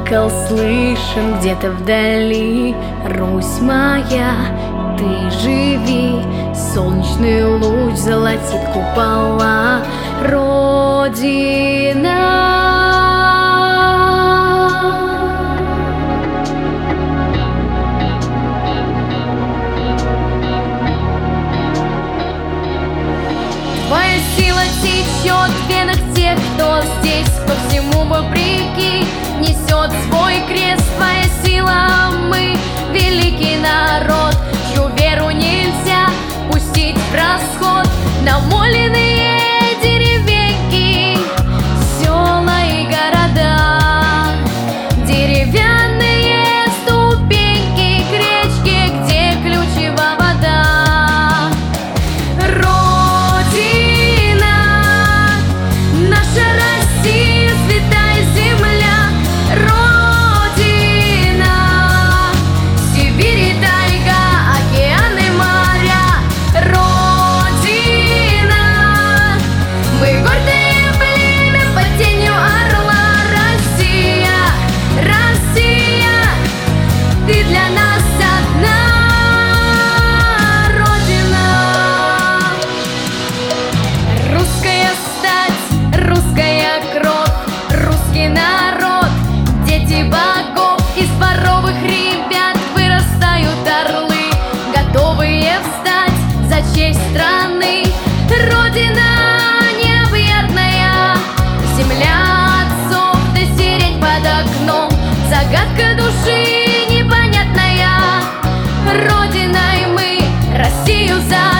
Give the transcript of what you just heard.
колокол слышен где-то вдали. Русь моя, ты живи, солнечный луч золотит купола. Родина, твоя сила течет в венах тех, кто здесь, кто всему вопреки несет свой крест. Твоя сила, мы великий народ, чью веру нельзя пустить в расход. Намоленные деревеньки, села и города, деревянные ступеньки к речке, где ключевая вода. Родина, наша Россия, святая земля. Родина, Сибирь и тайга, океаны, моря. Родина, мы гордое племя под тенью орла. Россия, Россия, ты для нас одна. Родина, русская стать, русская кровь, русский народ, дети богов. Из дворовых ребят вырастают орлы, готовые встать за честь страны. Родина необъятная, земля отцов, да сирень под окном, загадка души непонятная. Родиной мы Россию за